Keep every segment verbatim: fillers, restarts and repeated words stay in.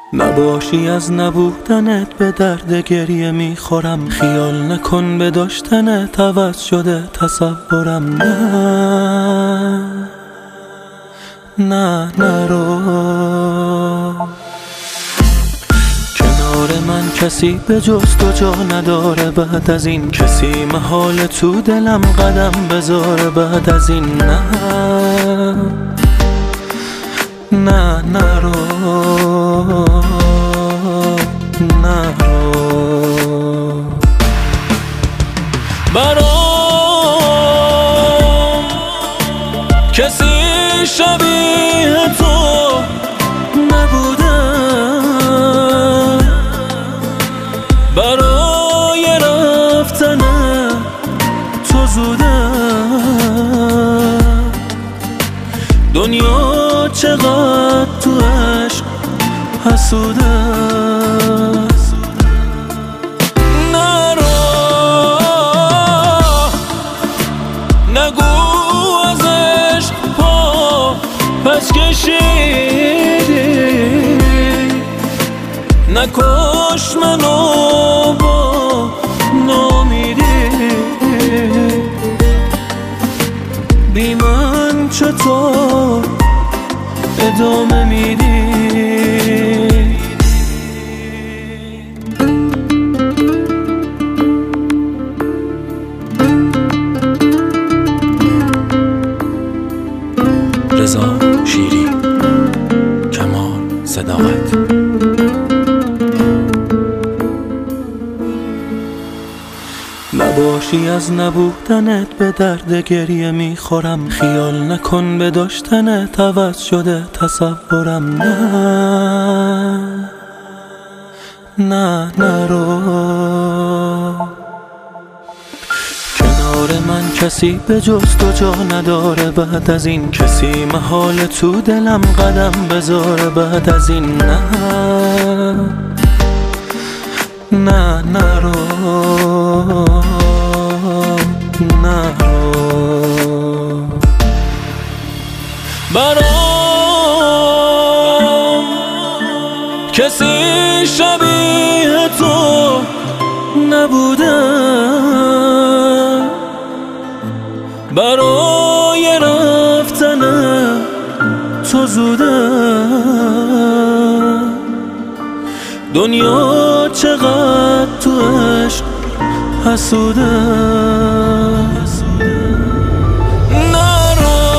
نباشی از نبودنت به درد گریه میخورم. خیال نکن به داشتنت عوض شده تصورم. نه نه نرو کنار من، کسی به جز تو جا نداره. بعد از این کسی محال تو دلم قدم بذاره. بعد از این نه نه نرو نرو برام کسی شبیه تو نبوده. برای رفتن تو زوده. دنیا چقدر تو عشق حسوده. نرو نگو از عشق پا پس کشیدی. نکش منو با نامیدی. بی من چطور ادامه میدی؟ رضا شیری، کمال صداقت. نباشی از نبودنت به درد گریه میخورم. خیال نکن به داشتنت عوض شده تصورم. نه نه نرو کنار من، کسی به جز تو جا نداره. بعد از این کسی محال تو دلم قدم بذاره. بعد از این نه نه نرو نرو برام کسی شبیه تو نبوده. برای رفتن تو زوده. دنیا چقدر تو عشق حسوده. نرو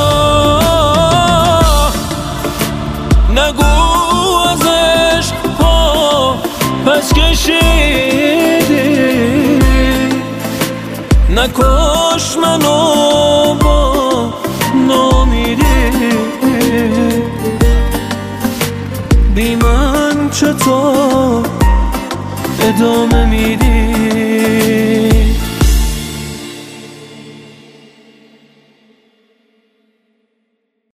نگو از عشق پا پس کشیدی. نکش منو با نامیدی. بی من چطور ادامه میدی؟